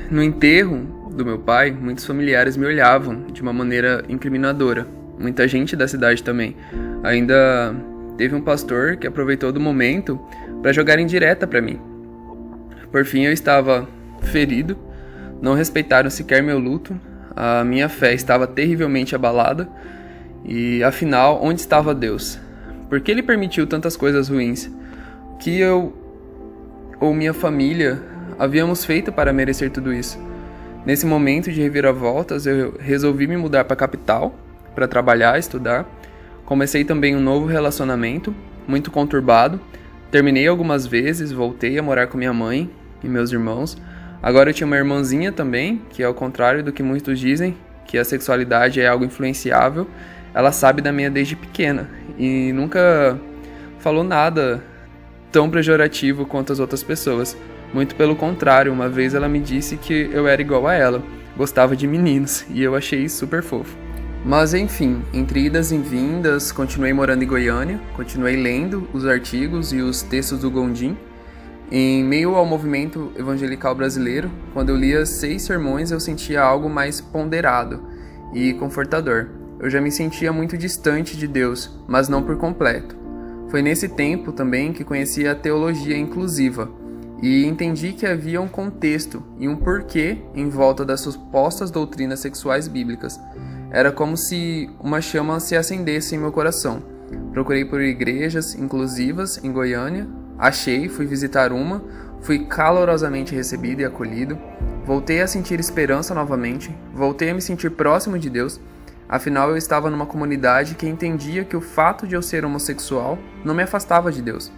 No enterro do meu pai, muitos familiares me olhavam de uma maneira incriminadora. Muita gente da cidade também. Ainda teve um pastor que aproveitou do momento para jogar indireta para mim. Por fim, eu estava ferido, não respeitaram sequer meu luto, a minha fé estava terrivelmente abalada e, afinal, onde estava Deus? Por que Ele permitiu tantas coisas ruins? O que eu ou minha família havíamos feito para merecer tudo isso? Nesse momento de reviravoltas, eu resolvi me mudar para a capital para trabalhar, estudar. Comecei também um novo relacionamento, muito conturbado. Terminei algumas vezes, voltei a morar com minha mãe e meus irmãos. Agora eu tinha uma irmãzinha também, que é ao contrário do que muitos dizem, que a sexualidade é algo influenciável. Ela sabe da minha desde pequena e nunca falou nada tão pejorativo quanto as outras pessoas. Muito pelo contrário, uma vez ela me disse que eu era igual a ela, gostava de meninos, e eu achei isso super fofo. Mas enfim, entre idas e vindas, continuei morando em Goiânia, continuei lendo os artigos e os textos do Gondim. Em meio ao movimento evangelical brasileiro, quando eu lia 6 sermões, eu sentia algo mais ponderado e confortador. Eu já me sentia muito distante de Deus, mas não por completo. Foi nesse tempo também que conheci a teologia inclusiva e entendi que havia um contexto e um porquê em volta das supostas doutrinas sexuais bíblicas. Era como se uma chama se acendesse em meu coração. Procurei por igrejas inclusivas em Goiânia, achei, fui visitar uma, fui calorosamente recebido e acolhido, voltei a sentir esperança novamente, voltei a me sentir próximo de Deus. Afinal, eu estava numa comunidade que entendia que o fato de eu ser homossexual não me afastava de Deus.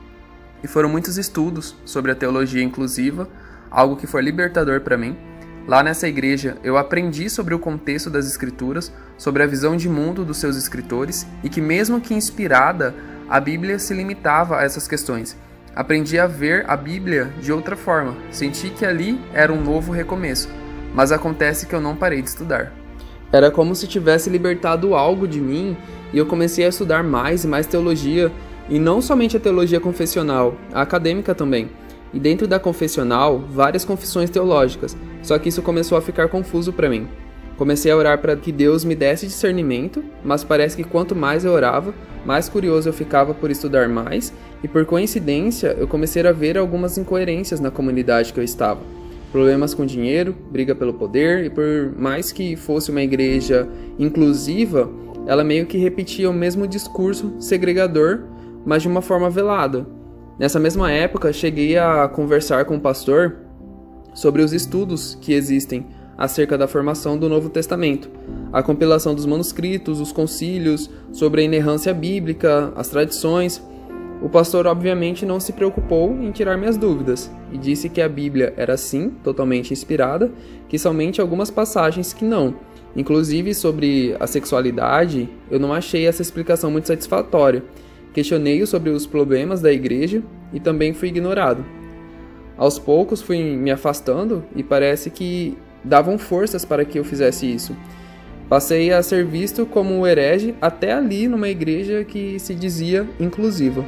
E foram muitos estudos sobre a teologia inclusiva, algo que foi libertador para mim. Lá nessa igreja, eu aprendi sobre o contexto das escrituras, sobre a visão de mundo dos seus escritores e que, mesmo que inspirada, a Bíblia se limitava a essas questões. Aprendi a ver a Bíblia de outra forma, senti que ali era um novo recomeço, mas acontece que eu não parei de estudar. Era como se tivesse libertado algo de mim e eu comecei a estudar mais e mais teologia, e não somente a teologia confessional, a acadêmica também. E dentro da confessional, várias confissões teológicas, só que isso começou a ficar confuso para mim. Comecei a orar para que Deus me desse discernimento, mas parece que quanto mais eu orava, mais curioso eu ficava por estudar mais, e por coincidência eu comecei a ver algumas incoerências na comunidade que eu estava. Problemas com dinheiro, briga pelo poder, e por mais que fosse uma igreja inclusiva, ela meio que repetia o mesmo discurso segregador, mas de uma forma velada. Nessa mesma época, cheguei a conversar com o pastor sobre os estudos que existem acerca da formação do Novo Testamento, a compilação dos manuscritos, os concílios, sobre a inerrância bíblica, as tradições. O pastor obviamente não se preocupou em tirar minhas dúvidas e disse que a Bíblia era sim totalmente inspirada, que somente algumas passagens que não. Inclusive sobre a sexualidade, eu não achei essa explicação muito satisfatória. Questionei-o sobre os problemas da igreja e também fui ignorado. Aos poucos fui me afastando e parece que davam forças para que eu fizesse isso. Passei a ser visto como um herege até ali numa igreja que se dizia inclusiva.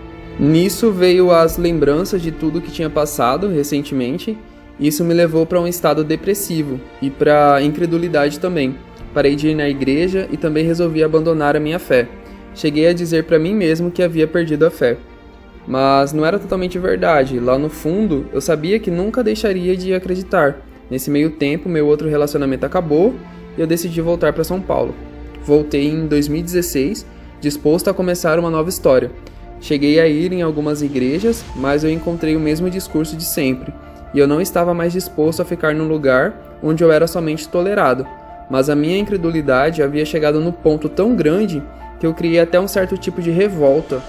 Nisso veio as lembranças de tudo que tinha passado recentemente. Isso me levou para um estado depressivo e para incredulidade também. Parei de ir na igreja e também resolvi abandonar a minha fé. Cheguei a dizer para mim mesmo que havia perdido a fé. Mas não era totalmente verdade. Lá no fundo, eu sabia que nunca deixaria de acreditar. Nesse meio tempo, meu outro relacionamento acabou e eu decidi voltar para São Paulo. Voltei em 2016, disposto a começar uma nova história. Cheguei a ir em algumas igrejas, mas eu encontrei o mesmo discurso de sempre. E eu não estava mais disposto a ficar num lugar onde eu era somente tolerado. Mas a minha incredulidade havia chegado no ponto tão grande que eu criei até um certo tipo de revolta.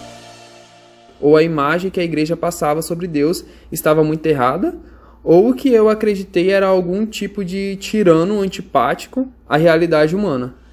Ou a imagem que a igreja passava sobre Deus estava muito errada, ou o que eu acreditei era algum tipo de tirano antipático à realidade humana.